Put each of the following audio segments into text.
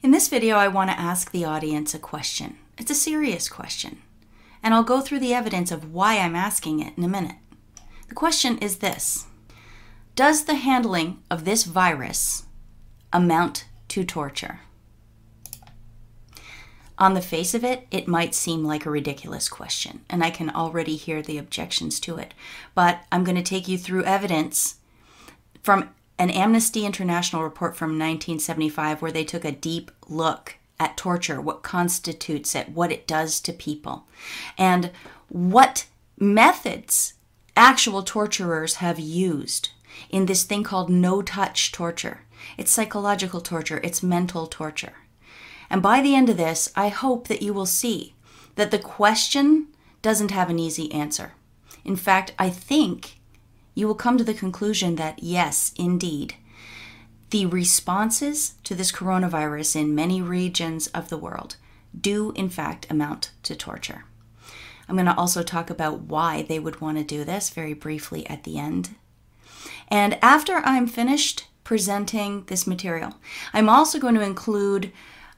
In this video, I want to ask the audience a question. It's a serious question, and I'll go through the evidence of why I'm asking it in a minute. The question is this: does the handling of this virus amount to torture? On the face of it, it might seem like a ridiculous question, and I can already hear the objections to it. But I'm going to take you through evidence from an Amnesty International report from 1975 where they took a deep look at torture, what constitutes it, what it does to people, and what methods actual torturers have used in this thing called no-touch torture. It's psychological torture, it's mental torture. And by the end of this, I hope that you will see that the question doesn't have an easy answer. In fact, I think you will come to the conclusion that yes, indeed, the responses to this coronavirus in many regions of the world do in fact amount to torture. I'm going to also talk about why they would want to do this very briefly at the end. And after I'm finished presenting this material, I'm also going to include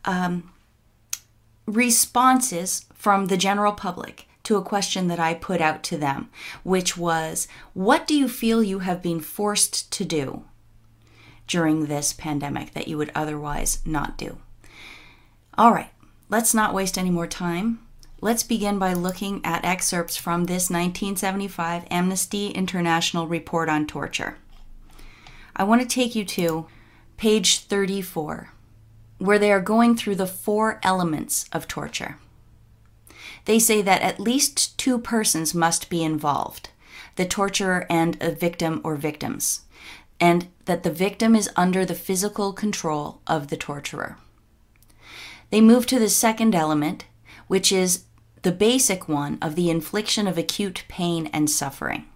responses from the general public to a question that I put out to them, which was, what do you feel you have been forced to do during this pandemic that you would otherwise not do? All right, let's not waste any more time. Let's begin by looking at excerpts from this 1975 Amnesty International report on torture. I want to take you to page 34, where they are going through the 4 elements of torture. They say that at least 2 persons must be involved, the torturer and a victim or victims, and that the victim is under the physical control of the torturer. They move to the second element, which is the basic one of the infliction of acute pain and suffering.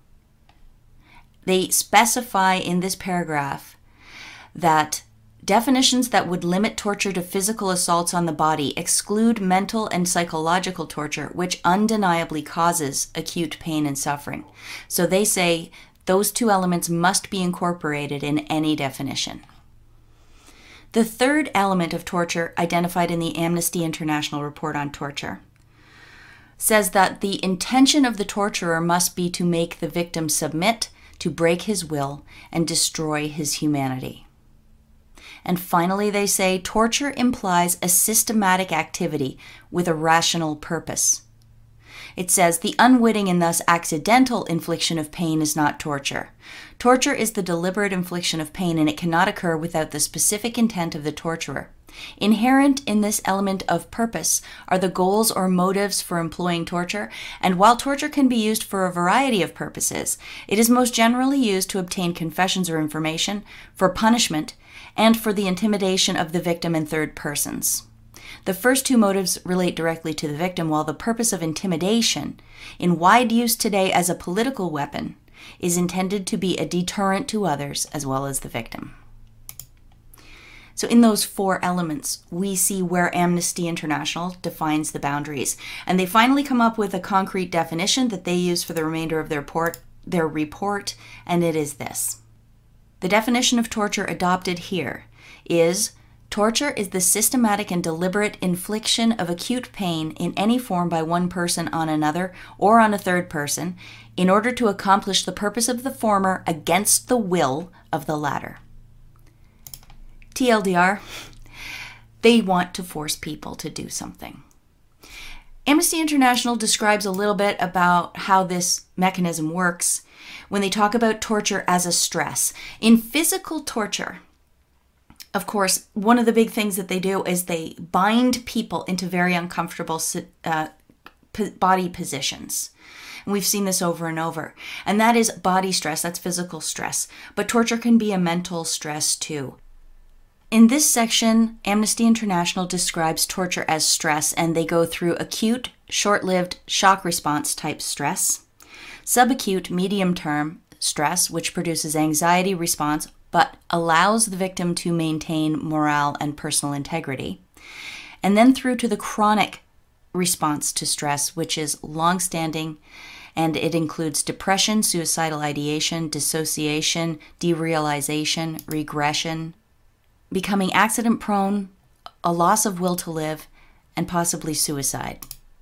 They specify in this paragraph that definitions that would limit torture to physical assaults on the body exclude mental and psychological torture, which undeniably causes acute pain and suffering. So they say those 2 elements must be incorporated in any definition. The third element of torture, identified in the Amnesty International report on torture, says that the intention of the torturer must be to make the victim submit, to break his will, and destroy his humanity. And finally, they say torture implies a systematic activity with a rational purpose. It says the unwitting and thus accidental infliction of pain is not torture. Torture is the deliberate infliction of pain, and it cannot occur without the specific intent of the torturer. Inherent in this element of purpose are the goals or motives for employing torture, and while torture can be used for a variety of purposes, it is most generally used to obtain confessions or information, for punishment, and for the intimidation of the victim and third persons. The first 2 motives relate directly to the victim, while the purpose of intimidation, in wide use today as a political weapon, is intended to be a deterrent to others as well as the victim. So in those 4 elements, we see where Amnesty International defines the boundaries. And they finally come up with a concrete definition that they use for the remainder of their report, and it is this. The definition of torture adopted here is: torture is the systematic and deliberate infliction of acute pain in any form by one person on another or on a third person in order to accomplish the purpose of the former against the will of the latter. TLDR, they want to force people to do something. Amnesty International describes a little bit about how this mechanism works when they talk about torture as a stress. In physical torture, of course, one of the big things that they do is they bind people into very uncomfortable body positions. And we've seen this over and over. And that is body stress, that's physical stress. But torture can be a mental stress too. In this section, Amnesty International describes torture as stress, and they go through acute, short-lived shock response type stress, subacute, medium-term stress, which produces anxiety response but allows the victim to maintain morale and personal integrity, and then through to the chronic response to stress, which is long-standing, and it includes depression, suicidal ideation, dissociation, derealization, regression, becoming accident-prone, a loss of will to live, and possibly suicide.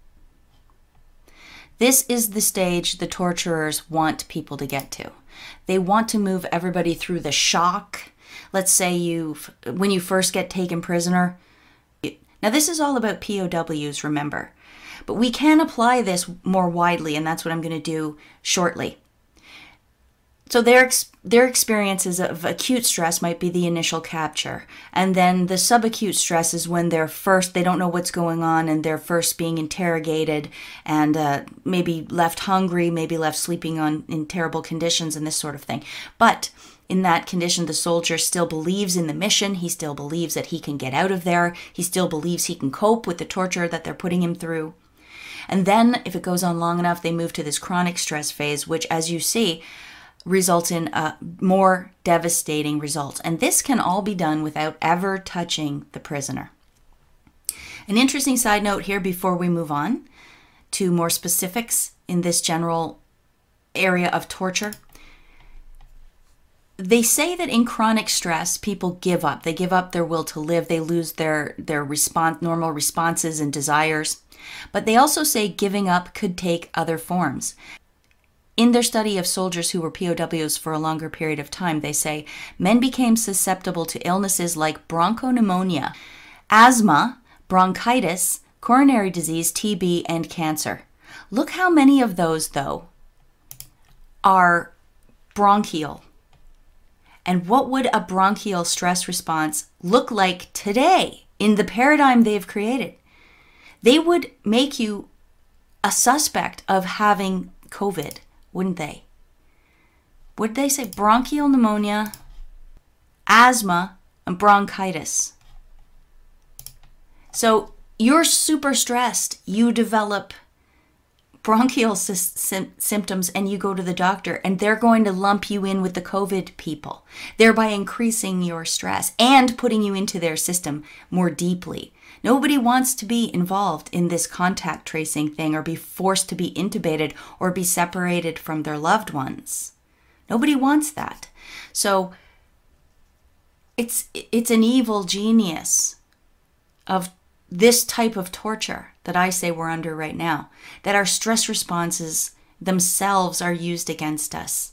This is the stage the torturers want people to get to. They want to move everybody through the shock. Let's say when you first get taken prisoner. Now this is all about POWs, remember. But we can apply this more widely, and that's what I'm going to do shortly. So their experiences of acute stress might be the initial capture. And then the subacute stress is when they don't know what's going on, and they're first being interrogated and maybe left hungry, maybe left sleeping in terrible conditions and this sort of thing. But in that condition, the soldier still believes in the mission. He still believes that he can get out of there. He still believes he can cope with the torture that they're putting him through. And then if it goes on long enough, they move to this chronic stress phase, which, as you see, results in more devastating results. And this can all be done without ever touching the prisoner. An interesting side note here before we move on to more specifics in this general area of torture. They say that in chronic stress, people give up. They give up their will to live. They lose their normal responses and desires. But they also say giving up could take other forms. In their study of soldiers who were POWs for a longer period of time, they say men became susceptible to illnesses like bronchopneumonia, asthma, bronchitis, coronary disease, TB, and cancer. Look how many of those, though, are bronchial. And what would a bronchial stress response look like today in the paradigm they've created? They would make you a suspect of having COVID, wouldn't they? Would they say bronchial pneumonia, asthma, and bronchitis? So you're super stressed. You develop bronchial symptoms and you go to the doctor, and they're going to lump you in with the COVID people, thereby increasing your stress and putting you into their system more deeply. Nobody wants to be involved in this contact tracing thing or be forced to be intubated or be separated from their loved ones. Nobody wants that. So it's an evil genius of this type of torture that I say we're under right now, that our stress responses themselves are used against us.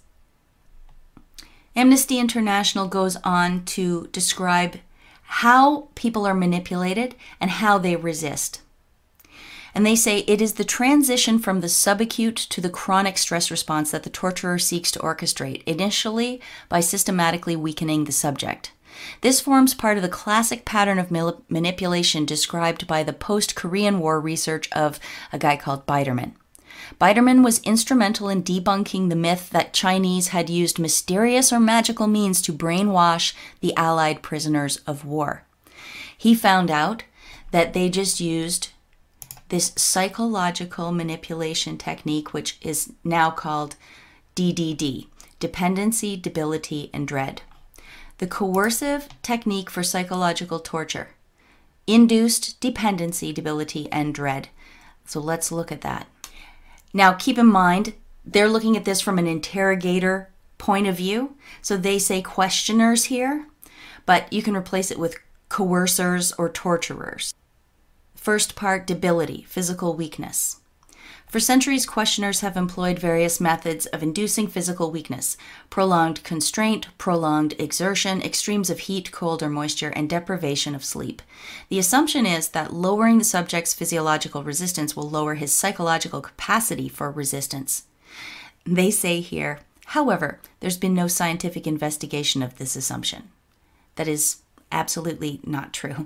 Amnesty International goes on to describe how people are manipulated and how they resist. And they say it is the transition from the subacute to the chronic stress response that the torturer seeks to orchestrate, initially by systematically weakening the subject. This forms part of the classic pattern of manipulation described by the post-Korean War research of a guy called Biderman. Biderman was instrumental in debunking the myth that Chinese had used mysterious or magical means to brainwash the Allied prisoners of war. He found out that they just used this psychological manipulation technique, which is now called DDD, dependency, debility, and dread. The coercive technique for psychological torture, induced dependency, debility, and dread. So let's look at that. Now, keep in mind, they're looking at this from an interrogator point of view. So they say questioners here, but you can replace it with coercers or torturers. First part, debility, physical weakness. For centuries, questioners have employed various methods of inducing physical weakness: prolonged constraint, prolonged exertion, extremes of heat, cold, or moisture, and deprivation of sleep. The assumption is that lowering the subject's physiological resistance will lower his psychological capacity for resistance. They say here, however, there's been no scientific investigation of this assumption. That is absolutely not true.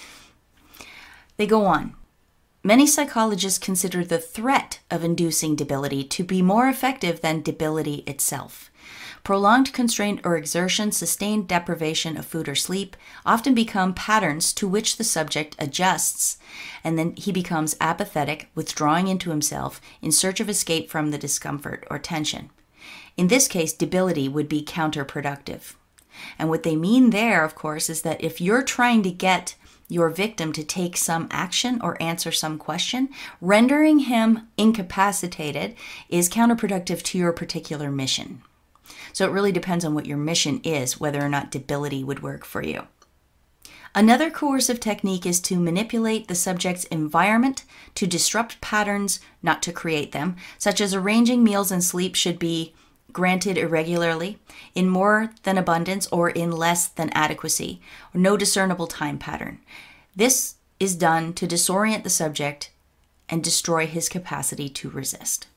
They go on. Many psychologists consider the threat of inducing debility to be more effective than debility itself. Prolonged constraint or exertion, sustained deprivation of food or sleep often become patterns to which the subject adjusts, and then he becomes apathetic, withdrawing into himself in search of escape from the discomfort or tension. In this case, debility would be counterproductive. And what they mean there, of course, is that if you're trying to get your victim to take some action or answer some question, rendering him incapacitated is counterproductive to your particular mission. So it really depends on what your mission is, whether or not debility would work for you. Another coercive technique is to manipulate the subject's environment to disrupt patterns, not to create them, such as arranging meals and sleep should be granted irregularly, in more than abundance, or in less than adequacy, or no discernible time pattern. This is done to disorient the subject and destroy his capacity to resist.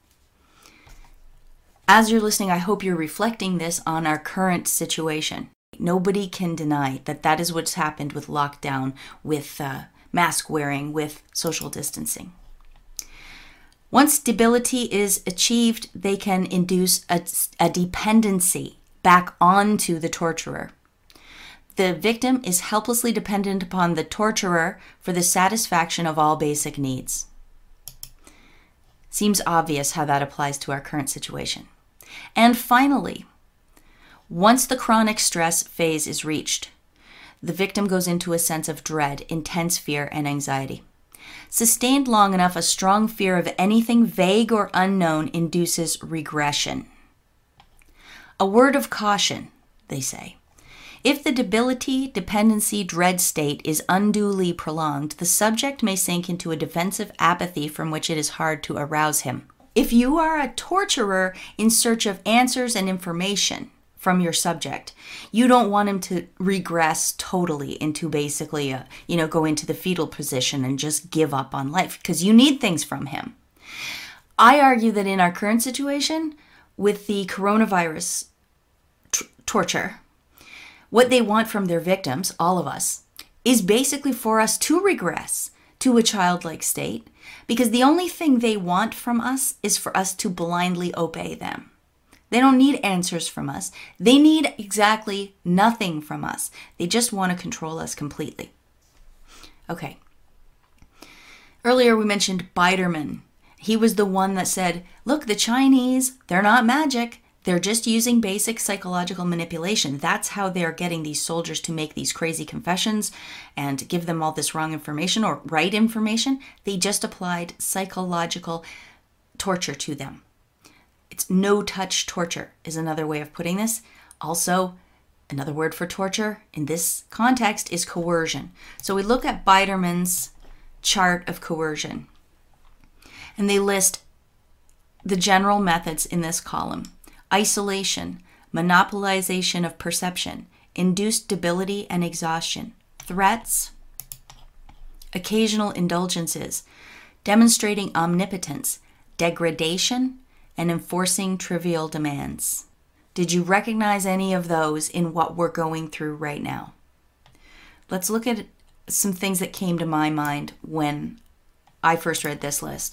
As you're listening, I hope you're reflecting this on our current situation. Nobody can deny that that is what's happened with lockdown, with mask wearing, with social distancing. Once stability is achieved, they can induce a dependency back onto the torturer. The victim is helplessly dependent upon the torturer for the satisfaction of all basic needs. Seems obvious how that applies to our current situation. And finally, once the chronic stress phase is reached, the victim goes into a sense of dread, intense fear, and anxiety. Sustained long enough, a strong fear of anything vague or unknown induces regression. A word of caution, they say. If the debility, dependency, dread state is unduly prolonged, the subject may sink into a defensive apathy from which it is hard to arouse him. If you are a torturer in search of answers and information from your subject, you don't want him to regress totally into basically go into the fetal position and just give up on life, because you need things from him. I argue that in our current situation with the coronavirus torture, what they want from their victims, all of us, is basically for us to regress to a childlike state, because the only thing they want from us is for us to blindly obey them. They don't need answers from us. They need exactly nothing from us. They just want to control us completely. Okay. Earlier we mentioned Biderman. He was the one that said, look, the Chinese, they're not magic. They're just using basic psychological manipulation. That's how they're getting these soldiers to make these crazy confessions and give them all this wrong information or right information. They just applied psychological torture to them. It's no-touch torture is another way of putting this. Also, another word for torture in this context is coercion. So we look at Biderman's chart of coercion, and they list the general methods in this column: isolation, monopolization of perception, induced debility and exhaustion, threats, occasional indulgences, demonstrating omnipotence, degradation, and enforcing trivial demands. Did you recognize any of those in what we're going through right now? Let's look at some things that came to my mind when I first read this list.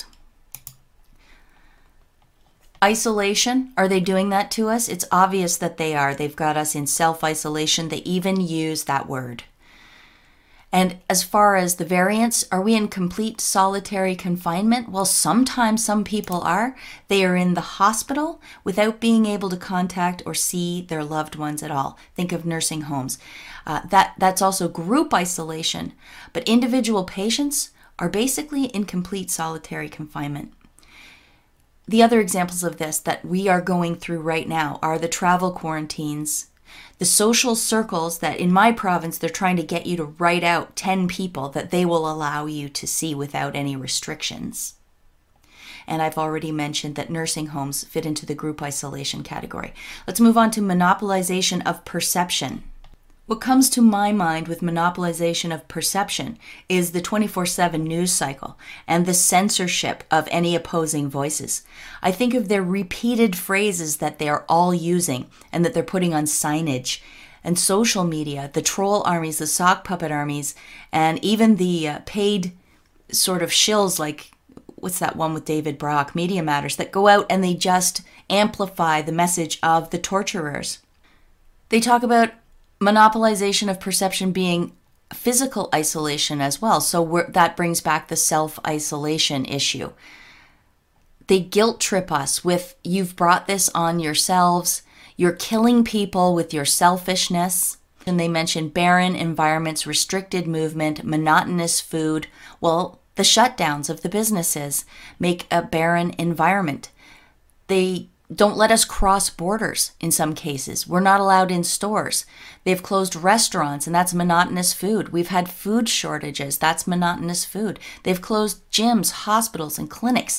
Isolation, are they doing that to us? It's obvious that they are. They've got us in self-isolation. They even use that word. And as far as the variants, are we in complete solitary confinement? Well, sometimes some people are. They are in the hospital without being able to contact or see their loved ones at all. Think of nursing homes. That's also group isolation. But individual patients are basically in complete solitary confinement. The other examples of this that we are going through right now are the travel quarantines, the social circles that in my province, they're trying to get you to write out 10 people that they will allow you to see without any restrictions. And I've already mentioned that nursing homes fit into the group isolation category. Let's move on to monopolization of perception. What comes to my mind with monopolization of perception is the 24/7 news cycle and the censorship of any opposing voices. I think of their repeated phrases that they are all using and that they're putting on signage and social media, the troll armies, the sock puppet armies, and even the paid sort of shills like, what's that one with David Brock, Media Matters, that go out and they just amplify the message of the torturers. They talk about monopolization of perception being physical isolation as well. So that brings back the self-isolation issue. They guilt trip us with, you've brought this on yourselves, you're killing people with your selfishness. And they mention barren environments, restricted movement, monotonous food. Well, the shutdowns of the businesses make a barren environment. They don't let us cross borders in some cases. We're not allowed in stores. They've closed restaurants, and that's monotonous food. We've had food shortages. That's monotonous food. They've closed gyms, hospitals, and clinics.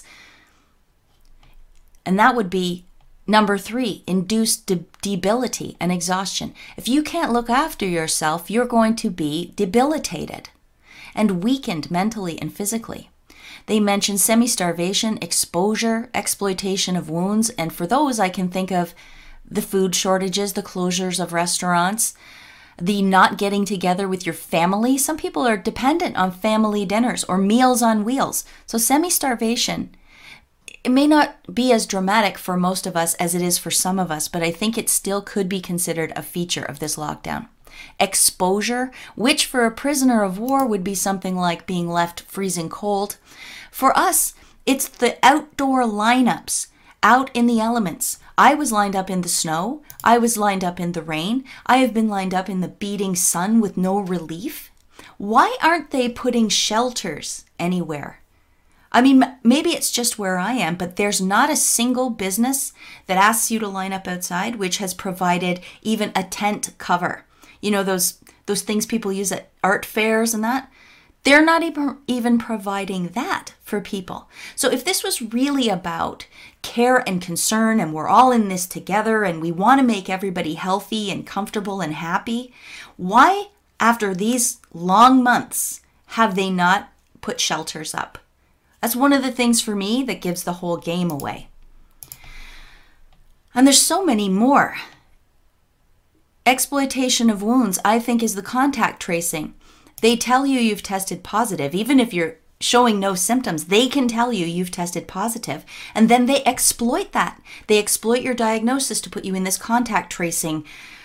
And that would be number 3, induced debility and exhaustion. If you can't look after yourself, you're going to be debilitated and weakened mentally and physically. They mention semi-starvation, exposure, exploitation of wounds, and for those I can think of the food shortages, the closures of restaurants, the not getting together with your family. Some people are dependent on family dinners or meals on wheels. So semi-starvation, it may not be as dramatic for most of us as it is for some of us, but I think it still could be considered a feature of this lockdown. Exposure, which for a prisoner of war would be something like being left freezing cold. For us, it's the outdoor lineups, out in the elements. I was lined up in the snow. I was lined up in the rain. I have been lined up in the beating sun with no relief. Why aren't they putting shelters anywhere? I mean, maybe it's just where I am, but there's not a single business that asks you to line up outside which has provided even a tent cover. You know, those things people use at art fairs and that? They're not even providing that for people. So if this was really about care and concern and we're all in this together and we want to make everybody healthy and comfortable and happy, why, after these long months, have they not put shelters up? That's one of the things for me that gives the whole game away. And there's so many more. Exploitation of wounds, I think, is the contact tracing. They tell you you've tested positive. Even if you're showing no symptoms, they can tell you you've tested positive. And then they exploit that. They exploit your diagnosis to put you in this contact tracing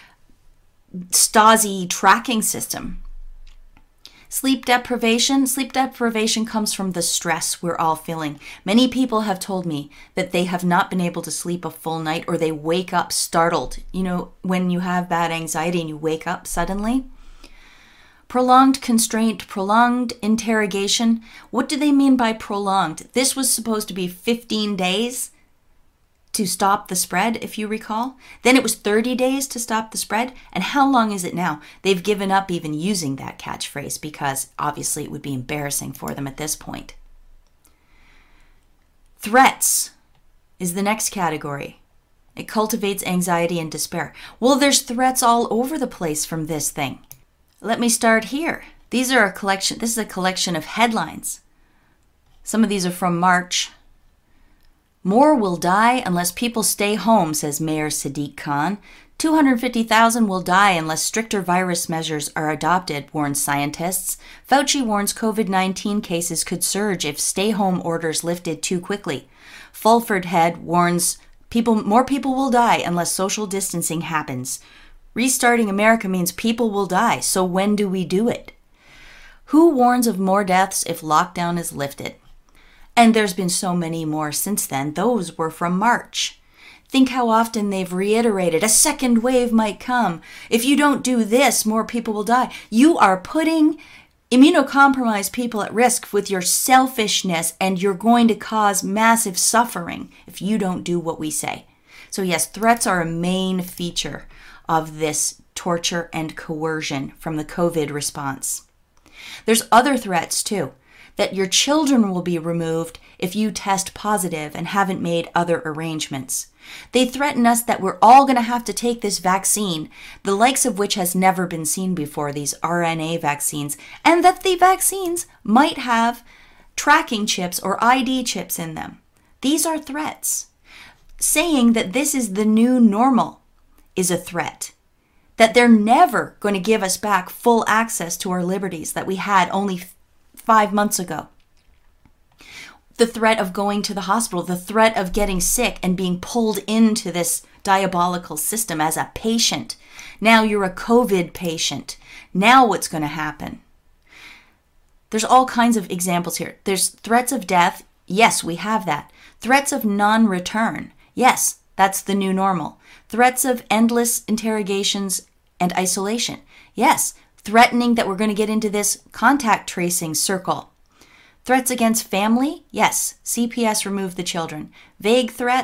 Stasi tracking system. Sleep deprivation comes from the stress we're all feeling. Many people have told me that they have not been able to sleep a full night or they wake up startled. You know, when you have bad anxiety and you wake up suddenly. Prolonged constraint, prolonged interrogation. What do they mean by prolonged? This was supposed to be 15 days to stop the spread, if you recall. Then it was 30 days to stop the spread. And how long is it now? They've given up even using that catchphrase because obviously it would be embarrassing for them at this point. Threats is the next category. It cultivates anxiety and despair. Well, there's threats all over the place from this thing. Let me start here. This is a collection of headlines. Some of these are from March. More will die unless people stay home, says Mayor Sadiq Khan. 250,000 will die unless stricter virus measures are adopted, warns scientists. Fauci warns COVID-19 cases could surge if stay-home orders lifted too quickly. Fulford Head warns more people will die unless social distancing happens. Restarting America means people will die, so when do we do it? Who warns of more deaths if lockdown is lifted? And there's been so many more since then. Those were from March. Think how often they've reiterated a second wave might come. If you don't do this, more people will die. You are putting immunocompromised people at risk with your selfishness, and you're going to cause massive suffering if you don't do what we say. So yes, threats are a main feature of this torture and coercion from the COVID response. There's other threats too, that your children will be removed if you test positive and haven't made other arrangements. They threaten us that we're all going to have to take this vaccine, the likes of which has never been seen before, these RNA vaccines, and that the vaccines might have tracking chips or ID chips in them. These are threats. Saying that this is the new normal is a threat. That they're never going to give us back full access to our liberties that we had only 5 months ago. The threat of going to the hospital, the threat of getting sick and being pulled into this diabolical system as a patient. Now you're a COVID patient. Now what's going to happen? There's all kinds of examples here. There's threats of death. Yes, we have that. Threats of non-return. Yes, that's the new normal. Threats of endless interrogations and isolation. Yes, threatening that we're going to get into this contact tracing circle. Threats against family? Yes, CPS removed the children. Vague threats?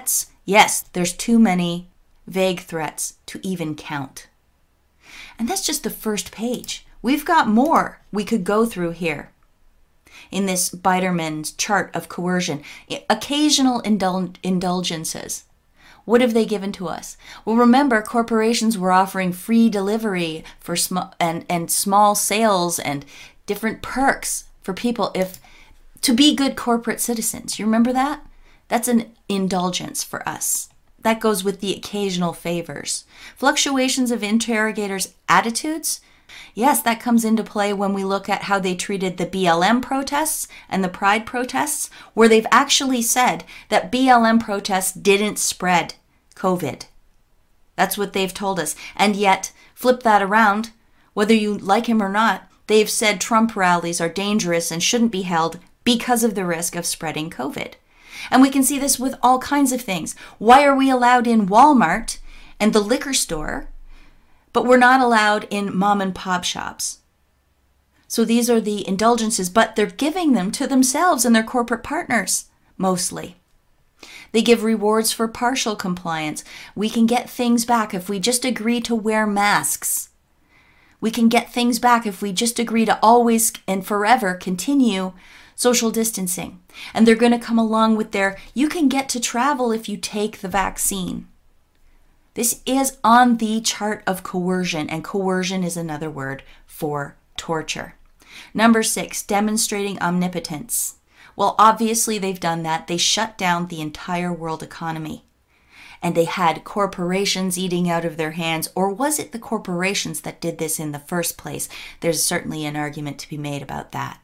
Yes, there's too many vague threats to even count. And that's just the first page. We've got more we could go through here. In this Biderman's chart of coercion, occasional indulgences. What have they given to us? Well, remember, corporations were offering free delivery for and small sales and different perks for people to be good corporate citizens. You remember that? That's an indulgence for us. That goes with the occasional favors. Fluctuations of interrogators' attitudes. Yes, that comes into play when we look at how they treated the BLM protests and the Pride protests, where they've actually said that BLM protests didn't spread COVID. That's what they've told us. And yet, flip that around, whether you like him or not, they've said Trump rallies are dangerous and shouldn't be held because of the risk of spreading COVID. And we can see this with all kinds of things. Why are we allowed in Walmart and the liquor store, but we're not allowed in mom and pop shops? So these are the indulgences, but they're giving them to themselves and their corporate partners, mostly. They give rewards for partial compliance. We can get things back if we just agree to wear masks. We can get things back if we just agree to always and forever continue social distancing. And they're going to come along with you can get to travel if you take the vaccine. This is on the chart of coercion, and coercion is another word for torture. Number 6, demonstrating omnipotence. Well, obviously they've done that. They shut down the entire world economy. And they had corporations eating out of their hands. Or was it the corporations that did this in the first place? There's certainly an argument to be made about that.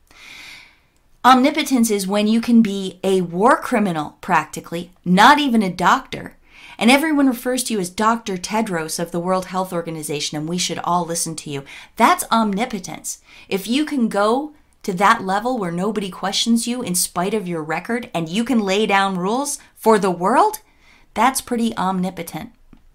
Omnipotence is when you can be a war criminal, practically, not even a doctor. And everyone refers to you as Dr. Tedros of the World Health Organization, and we should all listen to you. That's omnipotence. If you can go to that level where nobody questions you in spite of your record, and you can lay down rules for the world, that's pretty omnipotent.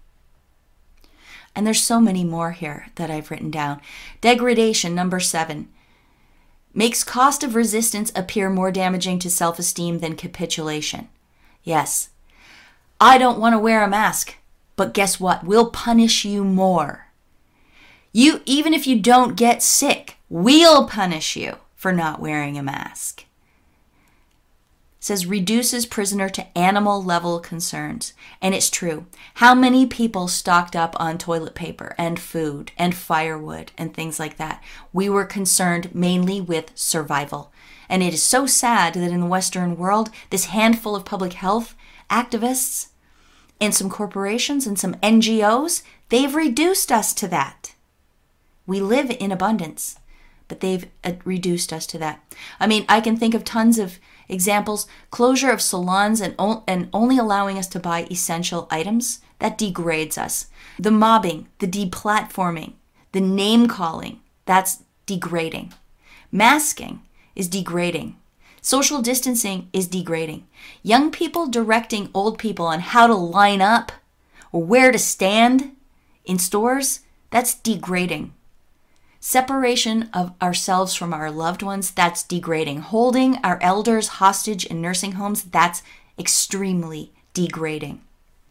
And there's so many more here that I've written down. Degradation, number 7. Makes cost of resistance appear more damaging to self-esteem than capitulation. Yes, I don't want to wear a mask, but guess what? We'll punish you more. Even if you don't get sick, we'll punish you for not wearing a mask. It says reduces prisoner to animal level concerns. And it's true. How many people stocked up on toilet paper and food and firewood and things like that? We were concerned mainly with survival. And it is so sad that in the Western world, this handful of public health activists and some corporations and some NGOs, they've reduced us to that. We live in abundance, but they've reduced us to that. I mean, I can think of tons of examples. Closure of salons and only allowing us to buy essential items, that degrades us. The mobbing, the deplatforming, the name calling, that's degrading. Masking is degrading. Social distancing is degrading. Young people directing old people on how to line up or where to stand in stores, that's degrading. Separation of ourselves from our loved ones, that's degrading. Holding our elders hostage in nursing homes, that's extremely degrading.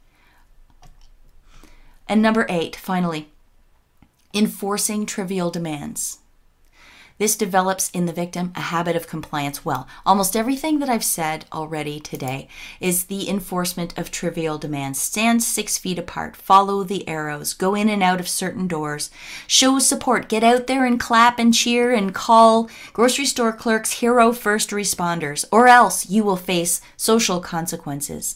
And number 8, finally, enforcing trivial demands. This develops in the victim a habit of compliance. Well, almost everything that I've said already today is the enforcement of trivial demands. Stand 6 feet apart, follow the arrows, go in and out of certain doors, show support, get out there and clap and cheer and call grocery store clerks hero first responders, or else you will face social consequences.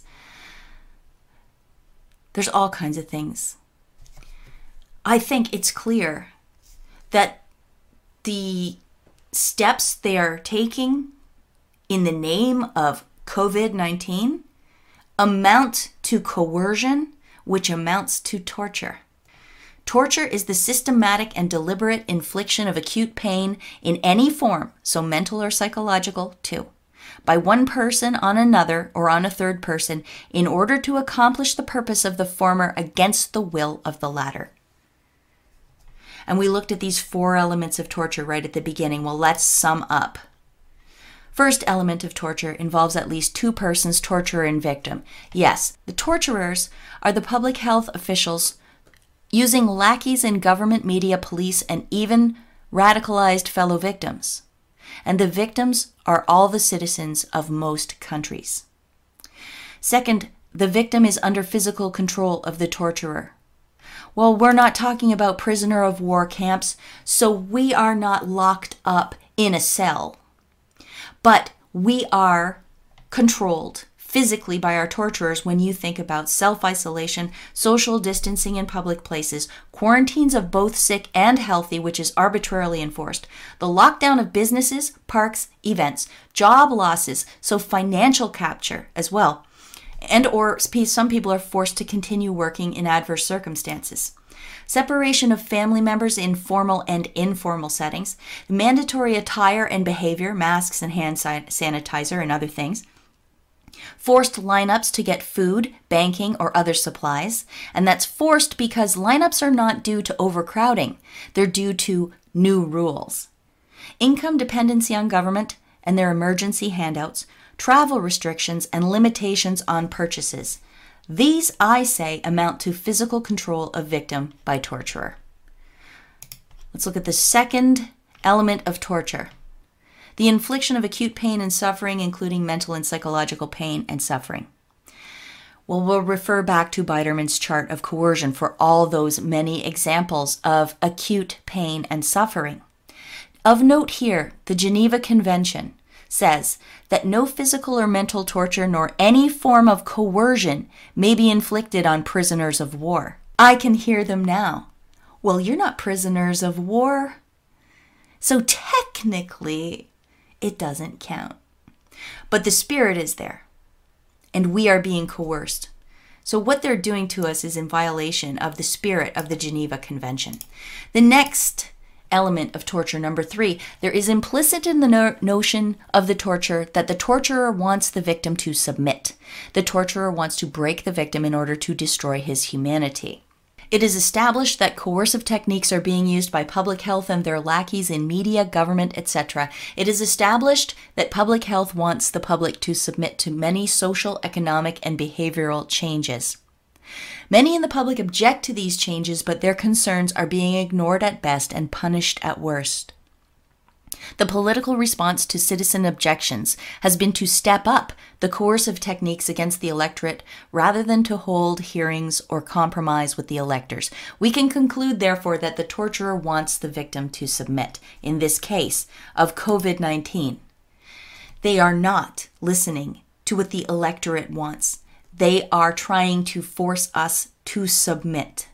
There's all kinds of things. I think it's clear that the steps they are taking in the name of COVID-19 amount to coercion, which amounts to torture. Torture is the systematic and deliberate infliction of acute pain in any form, so mental or psychological too, by one person on another or on a third person in order to accomplish the purpose of the former against the will of the latter. And we looked at these 4 elements of torture right at the beginning. Well, let's sum up. First element of torture involves at least two persons, torturer and victim. Yes, the torturers are the public health officials using lackeys in government, media, police, and even radicalized fellow victims. And the victims are all the citizens of most countries. Second, the victim is under physical control of the torturer. Well, we're not talking about prisoner of war camps, so we are not locked up in a cell. But we are controlled physically by our torturers when you think about self-isolation, social distancing in public places, quarantines of both sick and healthy, which is arbitrarily enforced, the lockdown of businesses, parks, events, job losses, so financial capture as well, and or some people are forced to continue working in adverse circumstances. Separation of family members in formal and informal settings, mandatory attire and behavior, masks and hand sanitizer and other things, forced lineups to get food, banking, or other supplies, and that's forced because lineups are not due to overcrowding, they're due to new rules. Income dependency on government and their emergency handouts, travel restrictions, and limitations on purchases. These, I say, amount to physical control of victim by torturer. Let's look at the second element of torture. The infliction of acute pain and suffering, including mental and psychological pain and suffering. Well, we'll refer back to Biderman's chart of coercion for all those many examples of acute pain and suffering. Of note here, the Geneva Convention says that no physical or mental torture nor any form of coercion may be inflicted on prisoners of war. I can hear them now. Well, you're not prisoners of war. So technically, it doesn't count. But the spirit is there, and we are being coerced. So what they're doing to us is in violation of the spirit of the Geneva Convention. The next element of torture, number 3, there is implicit in the notion of the torture that the torturer wants the victim to submit. The torturer wants to break the victim in order to destroy his humanity. It is established that coercive techniques are being used by public health and their lackeys in media, government, etc. It is established that public health wants the public to submit to many social, economic, and behavioral changes. Many in the public object to these changes, but their concerns are being ignored at best and punished at worst. The political response to citizen objections has been to step up the coercive techniques against the electorate rather than to hold hearings or compromise with the electors. We can conclude, therefore, that the torturer wants the victim to submit. In this case of COVID-19, they are not listening to what the electorate wants. They are trying to force us to submit.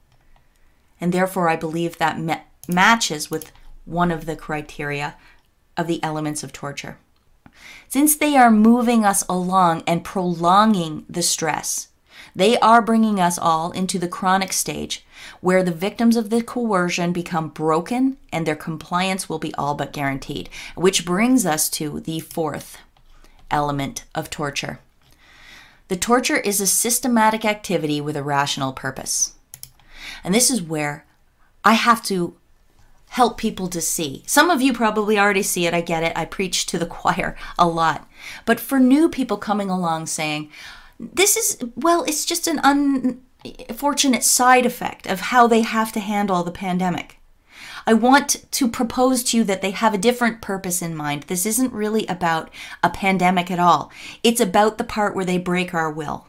And therefore, I believe that matches with one of the criteria of the elements of torture. Since they are moving us along and prolonging the stress, they are bringing us all into the chronic stage where the victims of the coercion become broken and their compliance will be all but guaranteed, which brings us to the fourth element of torture. The torture is a systematic activity with a rational purpose. And this is where I have to help people to see. Some of you probably already see it. I get it. I preach to the choir a lot. But for new people coming along saying, this is, well, it's just an unfortunate side effect of how they have to handle the pandemic. I want to propose to you that they have a different purpose in mind. This isn't really about a pandemic at all. It's about the part where they break our will.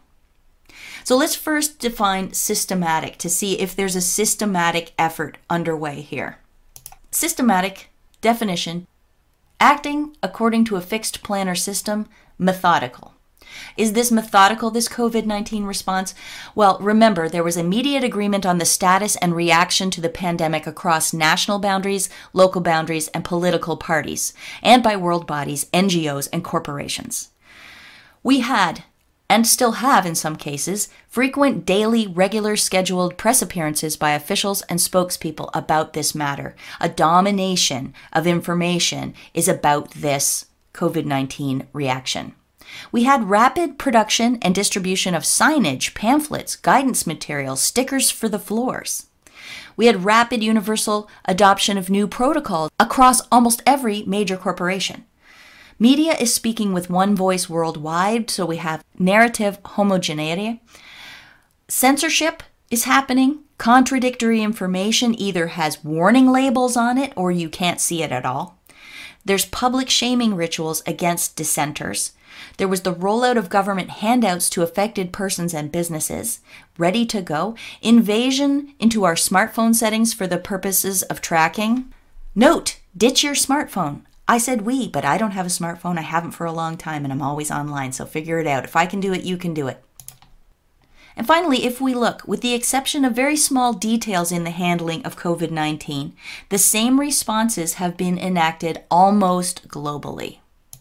So let's first define systematic to see if there's a systematic effort underway here. Systematic definition, acting according to a fixed plan or system, methodical. Is this methodical, this COVID-19 response? Well, remember, there was immediate agreement on the status and reaction to the pandemic across national boundaries, local boundaries, and political parties, and by world bodies, NGOs, and corporations. We had, and still have in some cases, frequent daily, regular scheduled press appearances by officials and spokespeople about this matter. A domination of information is about this COVID-19 reaction. We had rapid production and distribution of signage, pamphlets, guidance materials, stickers for the floors. We had rapid universal adoption of new protocols across almost every major corporation. Media is speaking with one voice worldwide, so we have narrative homogeneity. Censorship is happening. Contradictory information either has warning labels on it or you can't see it at all. There's public shaming rituals against dissenters. There was the rollout of government handouts to affected persons and businesses, ready to go. Invasion into our smartphone settings for the purposes of tracking. Note, ditch your smartphone. I said we, but I don't have a smartphone. I haven't for a long time and I'm always online, so figure it out. If I can do it, you can do it. And finally, if we look, with the exception of very small details in the handling of COVID-19, the same responses have been enacted almost globally.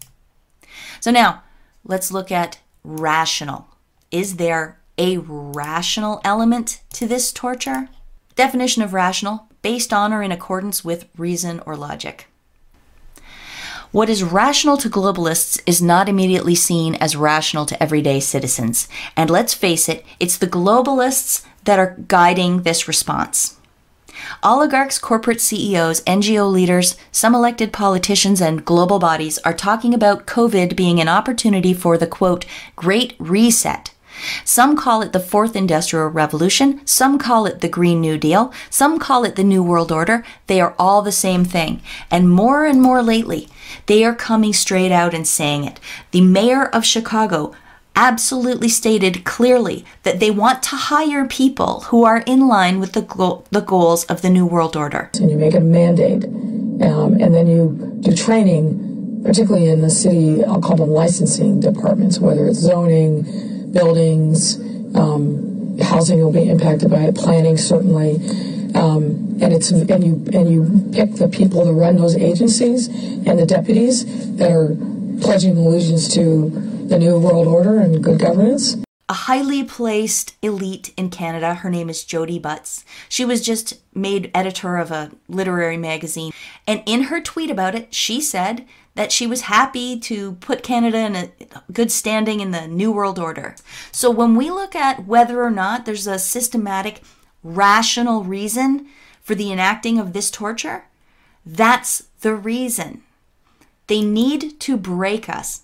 So now, let's look at rational. Is there a rational element to this torture? Definition of rational, based on or in accordance with reason or logic. What is rational to globalists is not immediately seen as rational to everyday citizens. And let's face it, it's the globalists that are guiding this response. Oligarchs, corporate CEOs, NGO leaders, some elected politicians, and global bodies are talking about COVID being an opportunity for the, quote, Great Reset. Some call it the Fourth Industrial Revolution, some call it the Green New Deal, some call it the New World Order. They are all the same thing. And more lately, they are coming straight out and saying it. The mayor of Chicago absolutely stated clearly that they want to hire people who are in line with the goals of the New World Order. And you make it a mandate, and then you do training, particularly in the city, I'll call them licensing departments, whether it's zoning, buildings, housing will be impacted by it, planning certainly, and you pick the people to run those agencies and the deputies that are pledging allegiance to the New World Order and good governance. A highly placed elite in Canada, her name is Jody Butts. She was just made editor of a literary magazine, and in her tweet about it, she said that she was happy to put Canada in a good standing in the New World Order. So when we look at whether or not there's a systematic, rational reason for the enacting of this torture, that's the reason. They need to break us.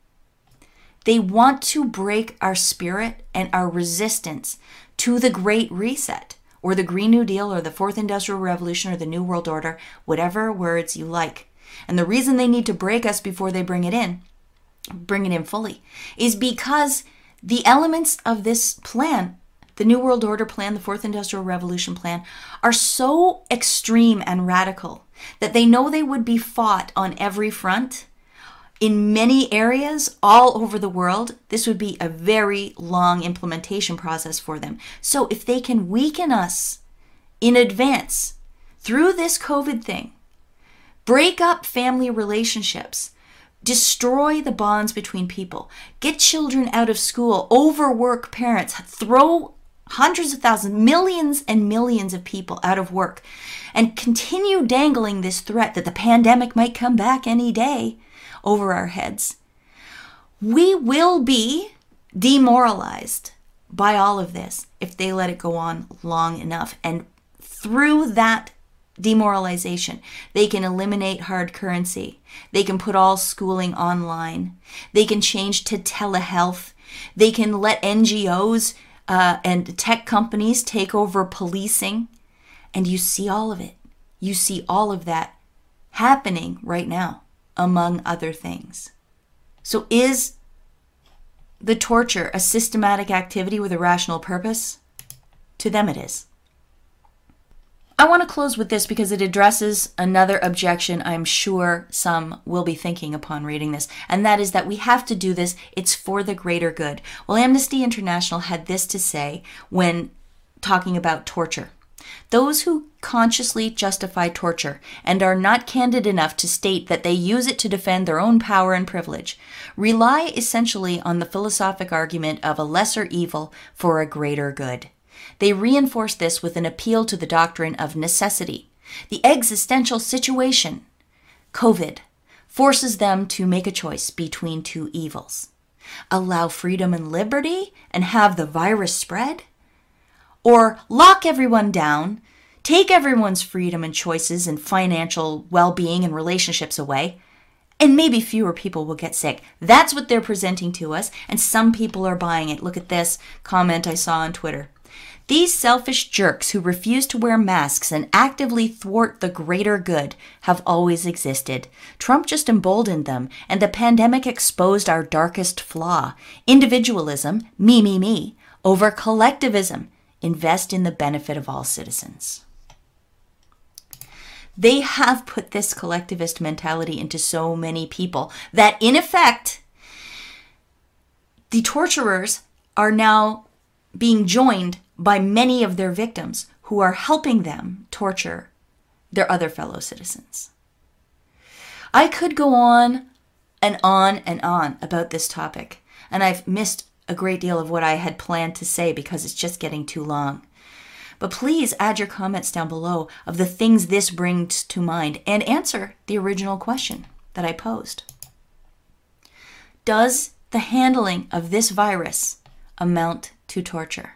They want to break our spirit and our resistance to the Great Reset, or the Green New Deal, or the Fourth Industrial Revolution, or the New World Order, whatever words you like. And the reason they need to break us before they bring it in fully, is because the elements of this plan, the New World Order plan, the Fourth Industrial Revolution plan, are so extreme and radical that they know they would be fought on every front. In many areas all over the world, this would be a very long implementation process for them. So if they can weaken us in advance through this COVID thing, break up family relationships, destroy the bonds between people, get children out of school, overwork parents, throw hundreds of thousands, millions and millions of people out of work, and continue dangling this threat that the pandemic might come back any day over our heads, we will be demoralized by all of this if they let it go on long enough. And through that demoralization, they can eliminate hard currency. They can put all schooling online. They can change to telehealth. They can let NGOs and tech companies take over policing. And you see all of it. You see all of that happening right now, among other things. So is the torture a systematic activity with a rational purpose? To them it is. I want to close with this because it addresses another objection I'm sure some will be thinking upon reading this, and that is that we have to do this, it's for the greater good. Well, Amnesty International had this to say when talking about torture. Those who consciously justify torture and are not candid enough to state that they use it to defend their own power and privilege rely essentially on the philosophic argument of a lesser evil for a greater good. They reinforce this with an appeal to the doctrine of necessity. The existential situation, COVID, forces them to make a choice between two evils. Allow freedom and liberty and have the virus spread? Or lock everyone down, take everyone's freedom and choices and financial well-being and relationships away, and maybe fewer people will get sick. That's what they're presenting to us, and some people are buying it. Look at this comment I saw on Twitter. These selfish jerks who refuse to wear masks and actively thwart the greater good have always existed. Trump just emboldened them, and the pandemic exposed our darkest flaw. Individualism, me, over collectivism. Invest in the benefit of all citizens. They have put this collectivist mentality into so many people that, in effect, the torturers are now being joined by many of their victims who are helping them torture their other fellow citizens. I could go on and on and on about this topic, and I've missed a great deal of what I had planned to say because it's just getting too long. But please add your comments down below of the things this brings to mind and answer the original question that I posed. Does the handling of this virus amount to torture?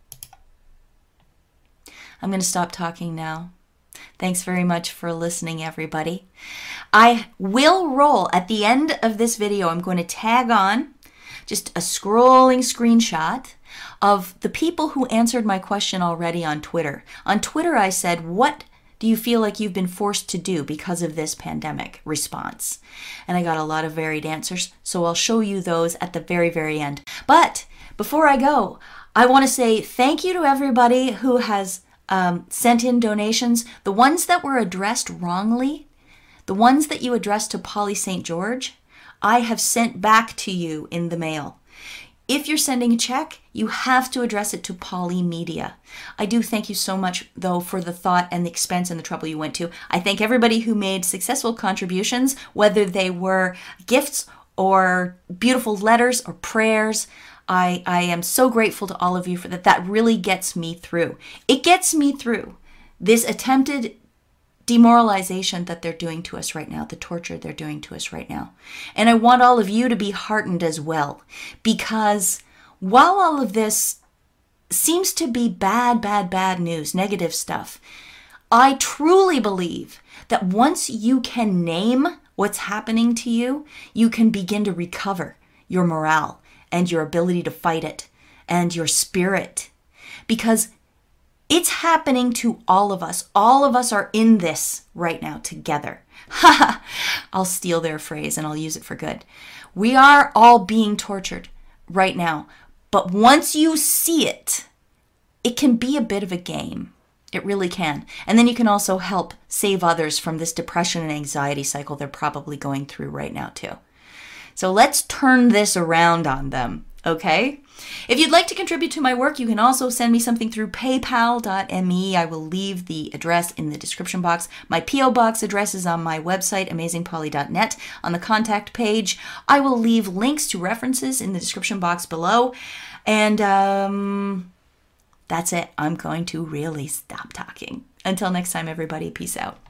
I'm going to stop talking now. Thanks very much for listening, everybody. I will roll at the end of this video. I'm going to tag on just a scrolling screenshot of the people who answered my question already on Twitter. On Twitter, I said, what do you feel like you've been forced to do because of this pandemic response? And I got a lot of varied answers, so I'll show you those at the very, very end. But before I go, I want to say thank you to everybody who has sent in donations. The ones that were addressed wrongly, the ones that you addressed to Polly St. George, I have sent back to you in the mail. If you're sending a check, you have to address it to Polly Media. I do thank you so much, though, for the thought and the expense and the trouble you went to. I thank everybody who made successful contributions, whether they were gifts or beautiful letters or prayers. I am so grateful to all of you for that. That really gets me through. It gets me through this attempted demoralization that they're doing to us right now, the torture they're doing to us right now. And I want all of you to be heartened as well, because while all of this seems to be bad news, negative stuff, I truly believe that once you can name what's happening to you, you can begin to recover your morale and your ability to fight it and your spirit, because it's happening to all of us. All of us are in this right now together. I'll steal their phrase and I'll use it for good. We are all being tortured right now. But once you see it, it can be a bit of a game. It really can. And then you can also help save others from this depression and anxiety cycle they're probably going through right now too. So let's turn this around on them, okay? If you'd like to contribute to my work, you can also send me something through paypal.me. I will leave the address in the description box. My P.O. Box address is on my website, amazingpolly.net. On the contact page, I will leave links to references in the description box below. And that's it. I'm going to really stop talking. Until next time, everybody, peace out.